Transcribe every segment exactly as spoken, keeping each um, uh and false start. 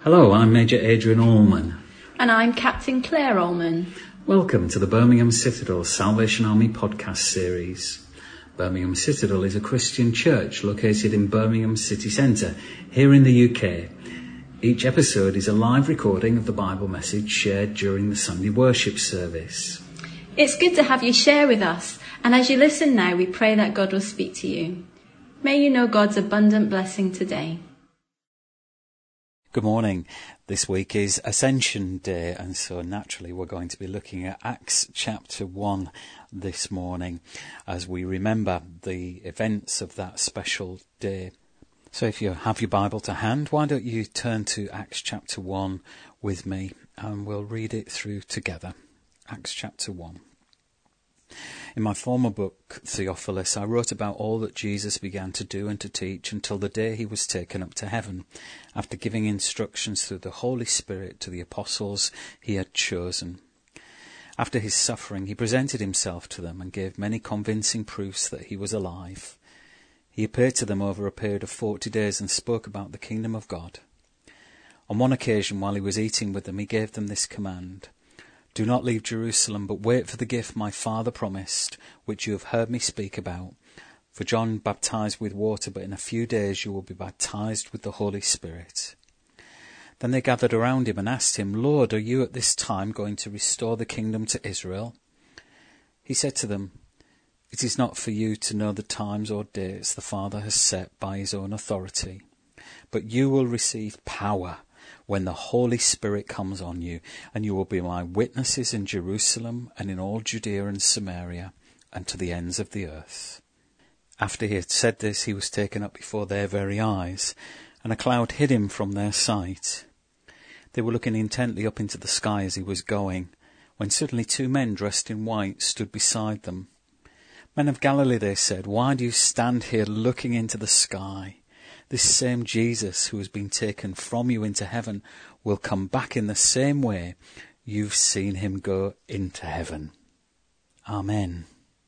Hello, I'm Major Adrian Allman. And I'm Captain Claire Allman. Welcome to the Birmingham Citadel Salvation Army podcast series. Birmingham Citadel is a Christian church located in Birmingham city centre, here in the U K. Each episode is a live recording of the Bible message shared during the Sunday worship service. It's good to have you share with us, and as you listen now, we pray that God will speak to you. May you know God's abundant blessing today. Good morning. This week is Ascension Day, and so naturally we're going to be looking at Acts chapter one this morning as we remember the events of that special day. So if you have your Bible to hand, why don't you turn to Acts chapter one with me and we'll read it through together. Acts chapter one. In my former book, Theophilus, I wrote about all that Jesus began to do and to teach until the day he was taken up to heaven, after giving instructions through the Holy Spirit to the apostles he had chosen. After his suffering, he presented himself to them and gave many convincing proofs that he was alive. He appeared to them over a period of forty days and spoke about the kingdom of God. On one occasion, while he was eating with them, he gave them this command: "Do not leave Jerusalem, but wait for the gift my Father promised, which you have heard me speak about. For John baptized with water, but in a few days you will be baptized with the Holy Spirit." Then they gathered around him and asked him, "Lord, are you at this time going to restore the kingdom to Israel?" He said to them, "It is not for you to know the times or dates the Father has set by his own authority, but you will receive power when the Holy Spirit comes on you, and you will be my witnesses in Jerusalem and in all Judea and Samaria and to the ends of the earth." After he had said this, he was taken up before their very eyes, and a cloud hid him from their sight. They were looking intently up into the sky as he was going, when suddenly two men dressed in white stood beside them. "Men of Galilee," they said, "why do you stand here looking into the sky? This same Jesus who has been taken from you into heaven will come back in the same way you've seen him go into heaven." Amen.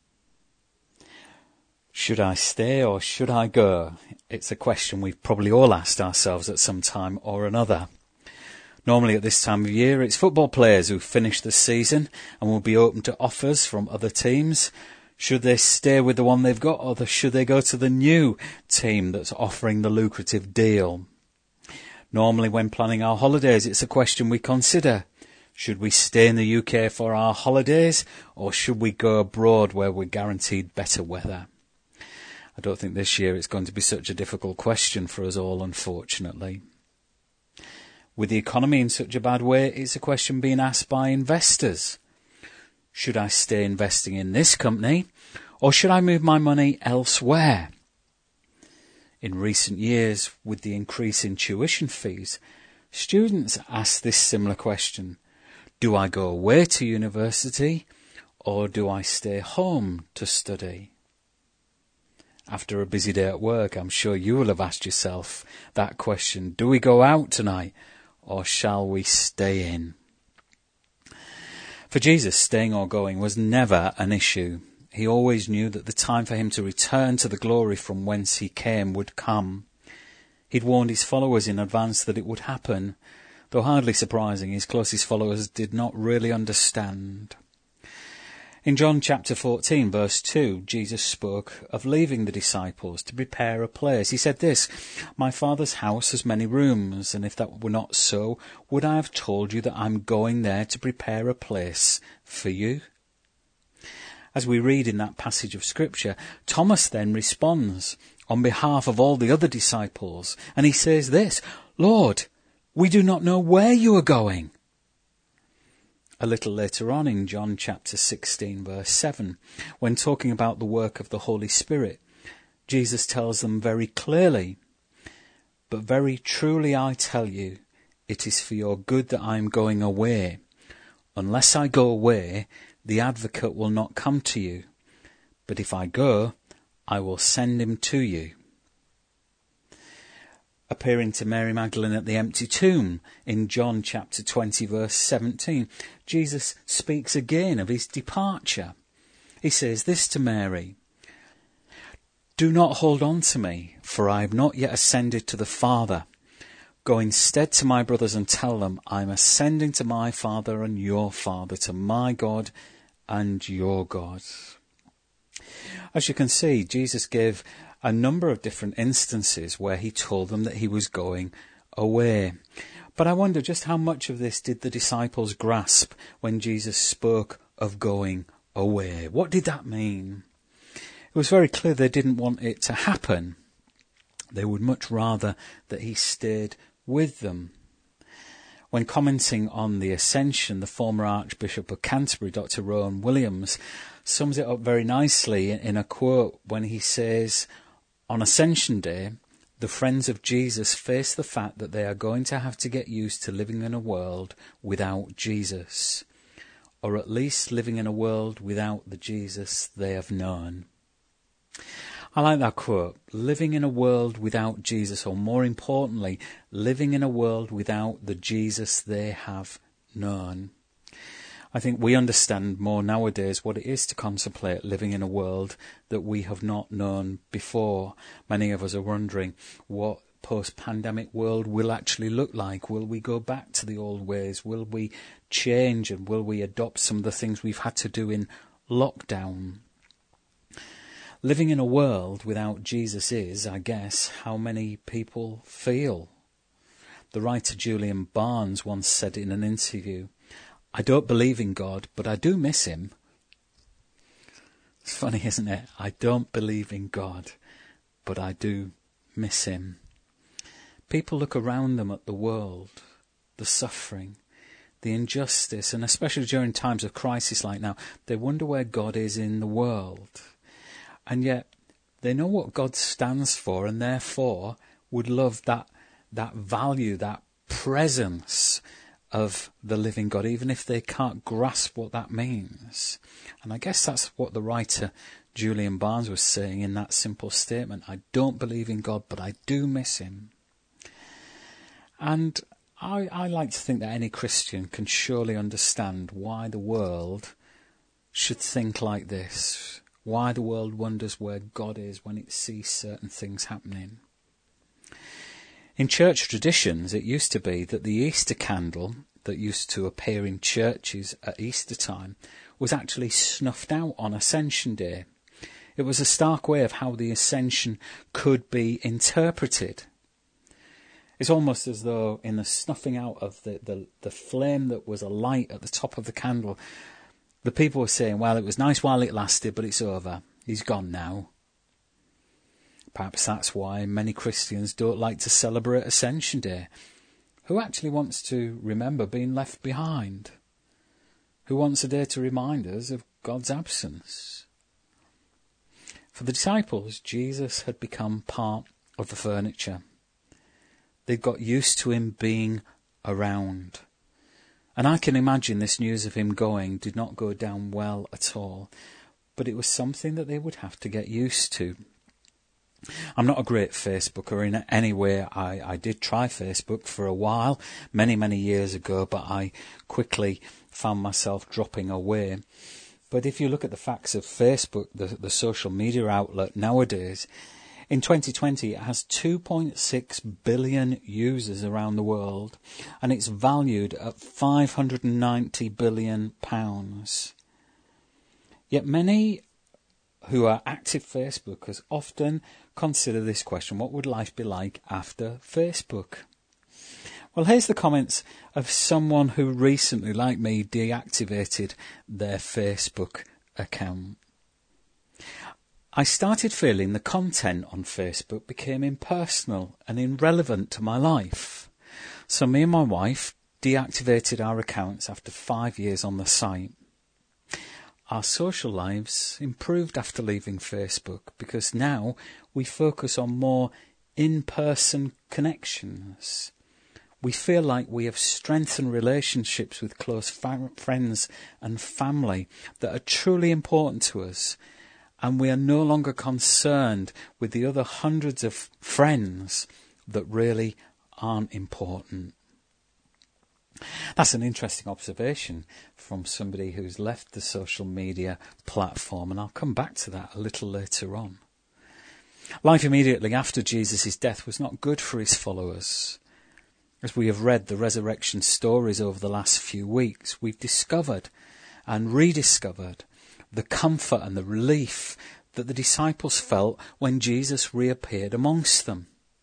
Should I stay or should I go? It's a question we've probably all asked ourselves at some time or another. Normally at this time of year, it's football players who finish the season and will be open to offers from other teams. Should they stay with the one they've got, or should they go to the new team that's offering the lucrative deal? Normally when planning our holidays, it's a question we consider. Should we stay in the U K for our holidays, or should we go abroad where we're guaranteed better weather? I don't think this year it's going to be such a difficult question for us all, unfortunately. With the economy in such a bad way, it's a question being asked by investors. Should I stay investing in this company, or should I move my money elsewhere? In recent years, with the increase in tuition fees, students ask this similar question: do I go away to university, or do I stay home to study? After a busy day at work, I'm sure you will have asked yourself that question: do we go out tonight, or shall we stay in? For Jesus, staying or going was never an issue. He always knew that the time for him to return to the glory from whence he came would come. He'd warned his followers in advance that it would happen, though hardly surprising, his closest followers did not really understand. In John chapter fourteen, verse two, Jesus spoke of leaving the disciples to prepare a place. He said this: "My Father's house has many rooms, and if that were not so, would I have told you that I'm going there to prepare a place for you?" As we read in that passage of Scripture, Thomas then responds on behalf of all the other disciples, and he says this: "Lord, we do not know where you are going." A little later on in John chapter sixteen, verse seven, when talking about the work of the Holy Spirit, Jesus tells them very clearly, "But very truly I tell you, it is for your good that I am going away. Unless I go away, the Advocate will not come to you. But if I go, I will send him to you." Appearing to Mary Magdalene at the empty tomb in John chapter twenty, verse seventeen, Jesus speaks again of his departure. He says this to Mary: "Do not hold on to me, for I have not yet ascended to the Father. Go instead to my brothers and tell them, I'm ascending to my Father and your Father, to my God and your God. As you can see, Jesus gave a number of different instances where he told them that he was going away. But I wonder just how much of this did the disciples grasp when Jesus spoke of going away? What did that mean? It was very clear they didn't want it to happen. They would much rather that he stayed with them. When commenting on the ascension, the former Archbishop of Canterbury, Doctor Rowan Williams, sums it up very nicely in a quote when he says, on Ascension Day, the friends of Jesus face the fact that they are going to have to get used to living in a world without Jesus, or at least living in a world without the Jesus they have known. I like that quote, living in a world without Jesus, or more importantly, living in a world without the Jesus they have known. I think we understand more nowadays what it is to contemplate living in a world that we have not known before. Many of us are wondering what post-pandemic world will actually look like. Will we go back to the old ways? Will we change, and will we adopt some of the things we've had to do in lockdown? Living in a world without Jesus is, I guess, how many people feel. The writer Julian Barnes once said in an interview, I don't believe in God, but I do miss him. It's funny, isn't it? I don't believe in God, but I do miss him. People look around them at the world, the suffering, the injustice, and especially during times of crisis like now, they wonder where God is in the world. And yet they know what God stands for, and therefore would love that that value, that presence of the living God, even if they can't grasp what that means. And I guess that's what the writer Julian Barnes was saying in that simple statement. I don't believe in God, but I do miss him. And I, I like to think that any Christian can surely understand why the world should think like this. Why the world wonders where God is when it sees certain things happening. In church traditions, it used to be that the Easter candle that used to appear in churches at Easter time was actually snuffed out on Ascension Day. It was a stark way of how the Ascension could be interpreted. It's almost as though in the snuffing out of the, the, the flame that was a light at the top of the candle, the people were saying, well, it was nice while it lasted, but it's over. He's gone now. Perhaps that's why many Christians don't like to celebrate Ascension Day. Who actually wants to remember being left behind? Who wants a day to remind us of God's absence? For the disciples, Jesus had become part of the furniture. They'd got used to him being around. And I can imagine this news of him going did not go down well at all. But it was something that they would have to get used to. I'm not a great Facebooker in any way. I, I did try Facebook for a while, many, many years ago, but I quickly found myself dropping away. But if you look at the facts of Facebook, the, the social media outlet nowadays, in twenty twenty it has two point six billion users around the world, and it's valued at five hundred ninety billion pounds. Yet many who are active Facebookers often consider this question: what would life be like after Facebook? Well, here's the comments of someone who recently, like me, deactivated their Facebook account. I started feeling the content on Facebook became impersonal and irrelevant to my life. So me and my wife deactivated our accounts after five years on the site. Our social lives improved after leaving Facebook because now we focus on more in-person connections. We feel like we have strengthened relationships with close fa- friends and family that are truly important to us, and we are no longer concerned with the other hundreds of friends that really aren't important. That's an interesting observation from somebody who's left the social media platform, and I'll come back to that a little later on. Life immediately after Jesus' death was not good for his followers. As we have read the resurrection stories over the last few weeks, we've discovered and rediscovered the comfort and the relief that the disciples felt when Jesus reappeared amongst them.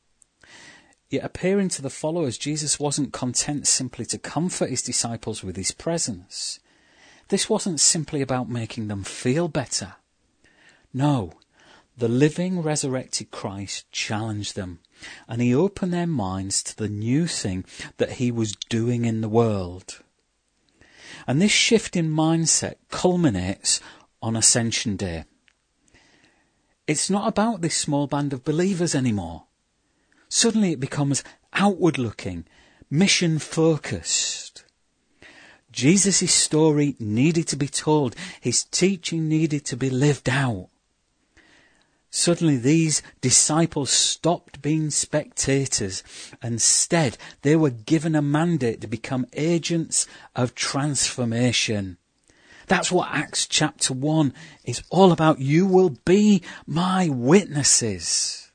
Yet appearing to the followers, Jesus wasn't content simply to comfort his disciples with his presence. This wasn't simply about making them feel better. No, the living, resurrected Christ challenged them, and he opened their minds to the new thing that he was doing in the world. And this shift in mindset culminates on Ascension Day. It's not about this small band of believers anymore. Suddenly it becomes outward-looking, mission-focused. Jesus' story needed to be told. His teaching needed to be lived out. Suddenly these disciples stopped being spectators. Instead, they were given a mandate to become agents of transformation. That's what Acts chapter one is all about. You will be my witnesses.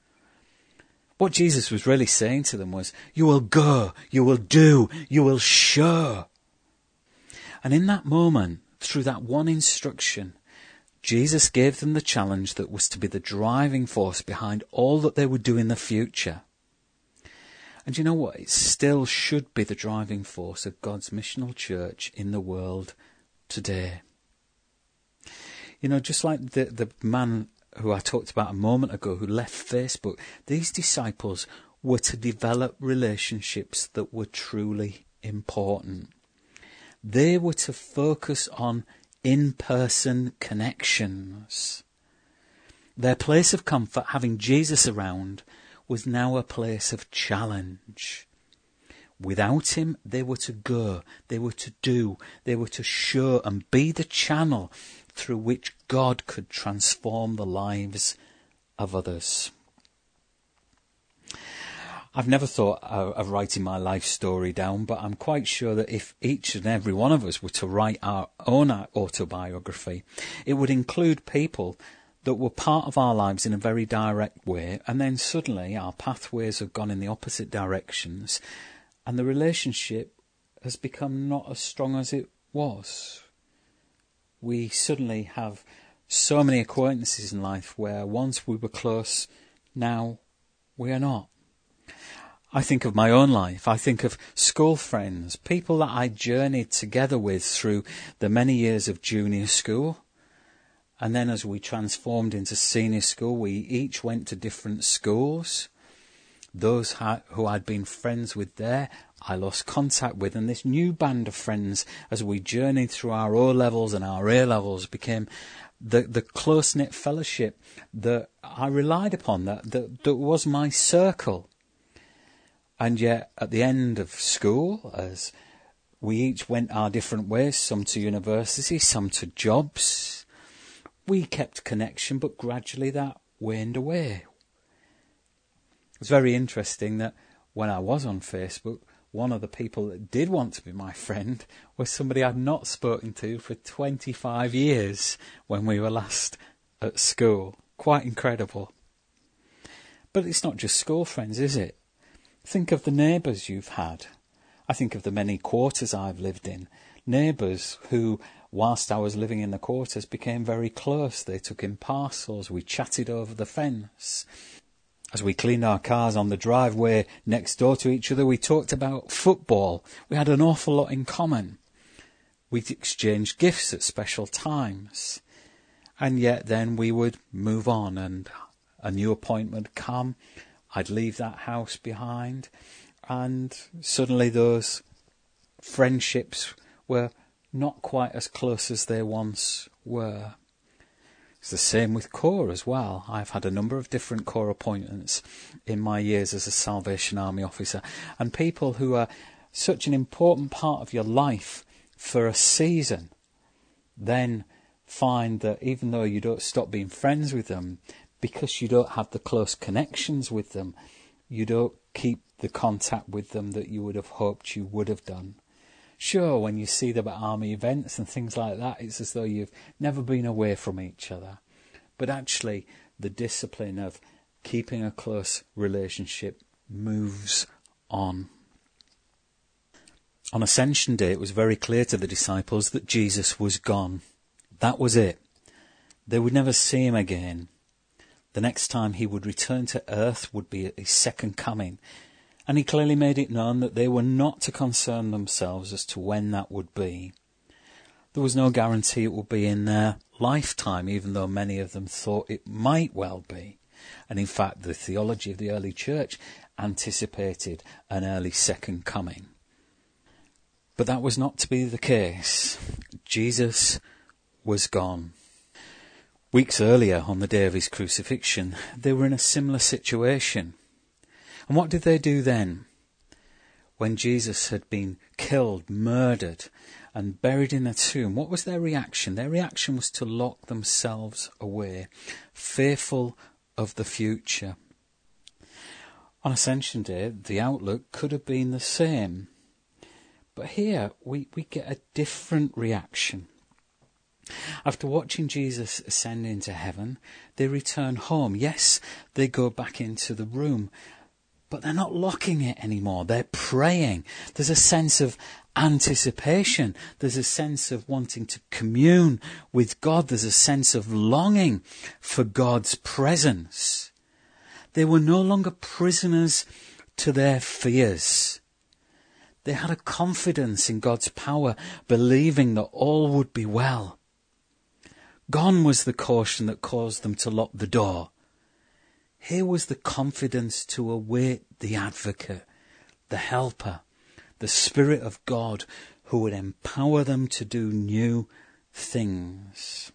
What Jesus was really saying to them was, you will go, you will do, you will show. And in that moment, through that one instruction, Jesus gave them the challenge that was to be the driving force behind all that they would do in the future. And you know what? It still should be the driving force of God's missional church in the world today. You know, just like the, the man who I talked about a moment ago who left Facebook, these disciples were to develop relationships that were truly important. They were to focus on in-person connections. Their place of comfort, having Jesus around, was now a place of challenge. Without him, they were to go, they were to do, they were to show and be the channel through which God could transform the lives of others. I've never thought of writing my life story down, but I'm quite sure that if each and every one of us were to write our own autobiography, it would include people that were part of our lives in a very direct way, and then suddenly our pathways have gone in the opposite directions, and the relationship has become not as strong as it was. We suddenly have so many acquaintances in life where once we were close, now we are not. I think of my own life. I think of school friends, people that I journeyed together with through the many years of junior school. And then as we transformed into senior school, we each went to different schools. Those who I'd been friends with there, I lost contact with. And this new band of friends, as we journeyed through our O-levels and our A-levels, became the, the close-knit fellowship that I relied upon, that, that, that was my circle. And yet, at the end of school, as we each went our different ways, some to university, some to jobs, we kept connection, but gradually that waned away. It's very interesting that when I was on Facebook, one of the people that did want to be my friend was somebody I'd not spoken to for twenty-five years when we were last at school. Quite incredible. But it's not just school friends, is it? Think of the neighbours you've had. I think of the many quarters I've lived in. Neighbours who, whilst I was living in the quarters, became very close. They took in parcels. We chatted over the fence. As we cleaned our cars on the driveway next door to each other, we talked about football. We had an awful lot in common. We exchanged gifts at special times. And yet then we would move on and a new appointment come. I'd leave that house behind, and suddenly those friendships were not quite as close as they once were. It's the same with Corps as well. I've had a number of different Corps appointments in my years as a Salvation Army officer, and people who are such an important part of your life for a season then find that even though you don't stop being friends with them, because you don't have the close connections with them, you don't keep the contact with them that you would have hoped you would have done. Sure, when you see them at army events and things like that, it's as though you've never been away from each other. But actually, the discipline of keeping a close relationship moves on. On Ascension Day, it was very clear to the disciples that Jesus was gone. That was it. They would never see him again. The next time he would return to earth would be at his second coming. And he clearly made it known that they were not to concern themselves as to when that would be. There was no guarantee it would be in their lifetime, even though many of them thought it might well be. And in fact, the theology of the early church anticipated an early second coming. But that was not to be the case. Jesus was gone. Weeks earlier, on the day of his crucifixion, they were in a similar situation. And what did they do then? When Jesus had been killed, murdered, and buried in a tomb, what was their reaction? Their reaction was to lock themselves away, fearful of the future. On Ascension Day, the outlook could have been the same. But here, we, we get a different reaction. After watching Jesus ascend into heaven, they return home. Yes, they go back into the room, but they're not locking it anymore. They're praying. There's a sense of anticipation. There's a sense of wanting to commune with God. There's a sense of longing for God's presence. They were no longer prisoners to their fears. They had a confidence in God's power, believing that all would be well. Gone was the caution that caused them to lock the door. Here was the confidence to await the advocate, the helper, the Spirit of God who would empower them to do new things.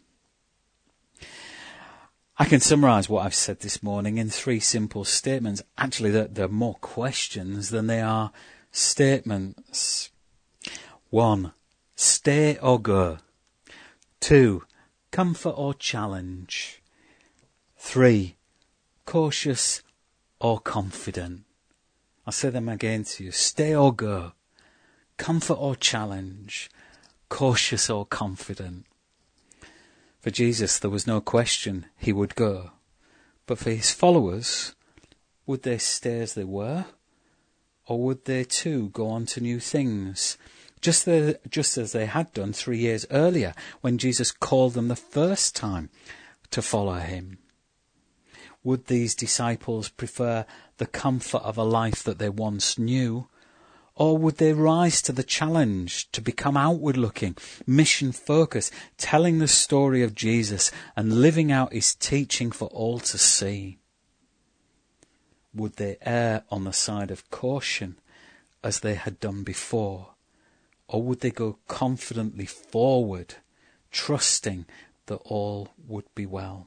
I can summarise what I've said this morning in three simple statements. Actually, there are more questions than they are statements. One, stay or go. Two, comfort or challenge. Three, cautious or confident. I'll say them again to you. Stay or go. Comfort or challenge. Cautious or confident. For Jesus, there was no question he would go. But for his followers, would they stay as they were? Or would they too go on to new things? Just, the, just as they had done three years earlier when Jesus called them the first time to follow him. Would these disciples prefer the comfort of a life that they once knew? Or would they rise to the challenge to become outward-looking, mission-focused, telling the story of Jesus and living out his teaching for all to see? Would they err on the side of caution as they had done before? Or would they go confidently forward, trusting that all would be well?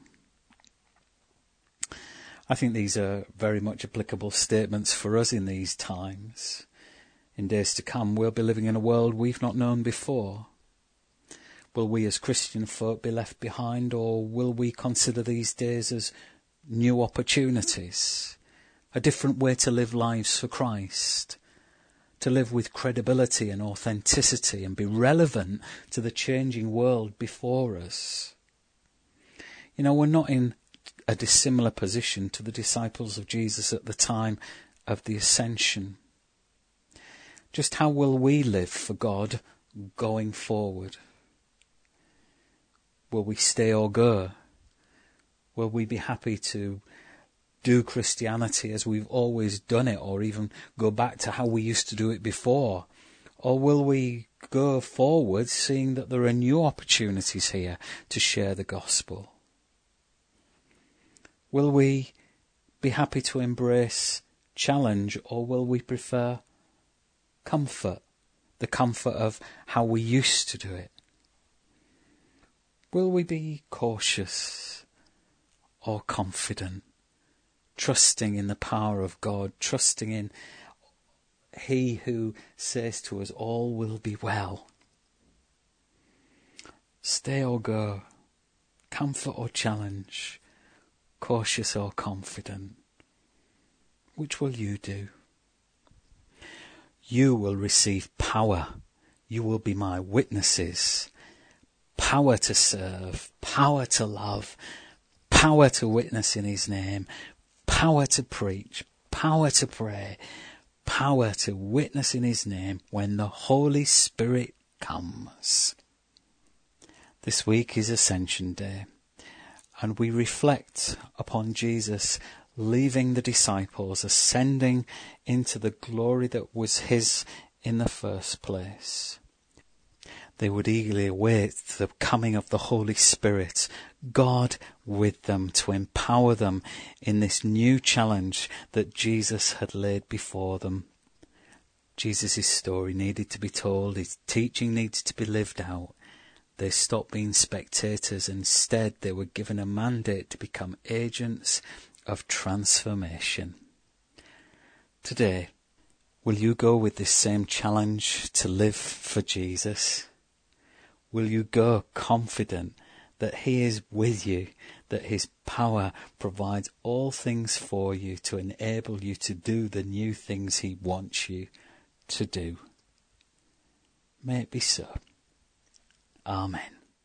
I think these are very much applicable statements for us in these times. In days to come, we'll be living in a world we've not known before. Will we as Christian folk be left behind, or will we consider these days as new opportunities? A different way to live lives for Christ, to live with credibility and authenticity and be relevant to the changing world before us. You know, we're not in a dissimilar position to the disciples of Jesus at the time of the ascension. Just how will we live for God going forward? Will we stay or go? Will we be happy to do Christianity as we've always done it, or even go back to how we used to do it before? Or will we go forward seeing that there are new opportunities here to share the gospel? Will we be happy to embrace challenge, or will we prefer comfort, the comfort of how we used to do it? Will we be cautious or confident, trusting in the power of God, trusting in he who says to us, all will be well? Stay or go, comfort or challenge, cautious or confident. Which will you do? You will receive power. You will be my witnesses. Power to serve, power to love, power to witness in his name, power to preach, power to pray, power to witness in his name when the Holy Spirit comes. This week is Ascension Day, and we reflect upon Jesus leaving the disciples, ascending into the glory that was his in the first place. They would eagerly await the coming of the Holy Spirit, God with them to empower them in this new challenge that Jesus had laid before them. Jesus' story needed to be told, his teaching needed to be lived out. They stopped being spectators. Instead, they were given a mandate to become agents of transformation. Today, will you go with this same challenge to live for Jesus? Will you go confident that he is with you, that his power provides all things for you to enable you to do the new things he wants you to do? May it be so. Amen.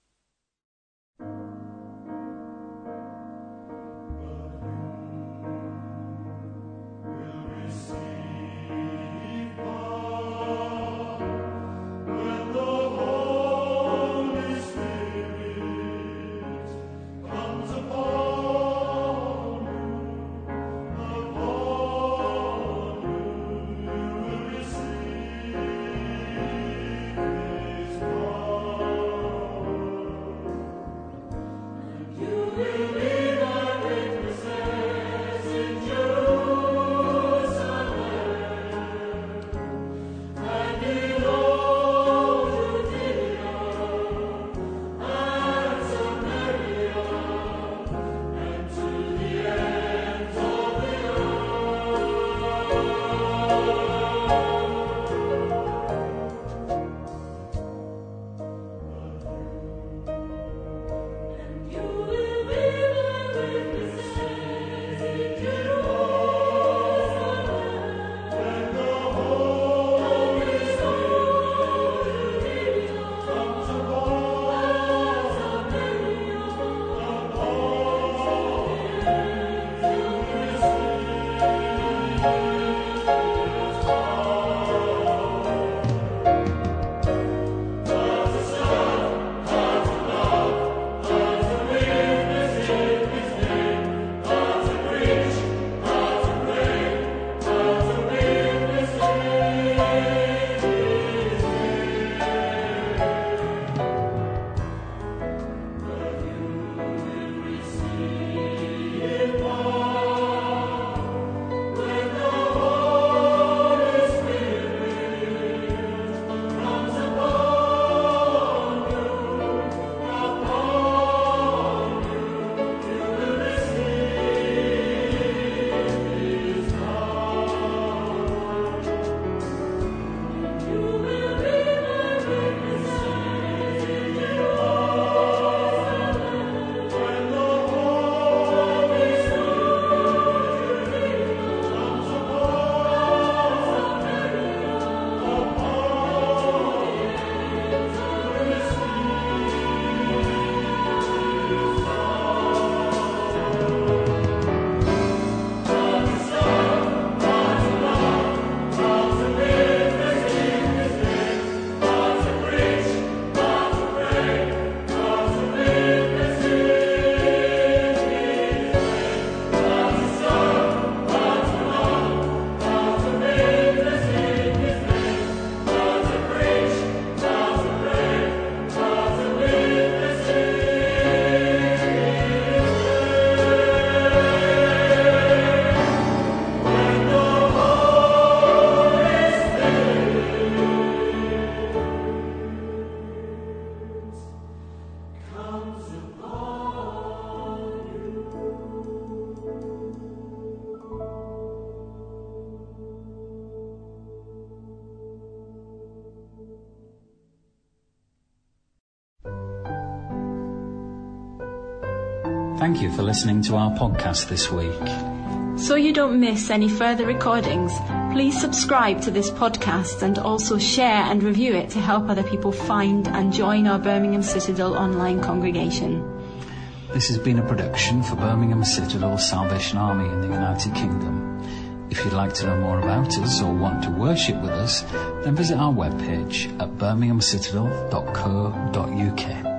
Thank you for listening to our podcast this week. So you don't miss any further recordings, please subscribe to this podcast and also share and review it to help other people find and join our Birmingham Citadel online congregation. This has been a production for Birmingham Citadel Salvation Army in the United Kingdom. If you'd like to know more about us or want to worship with us, then visit our webpage at birmingham citadel dot co dot uk.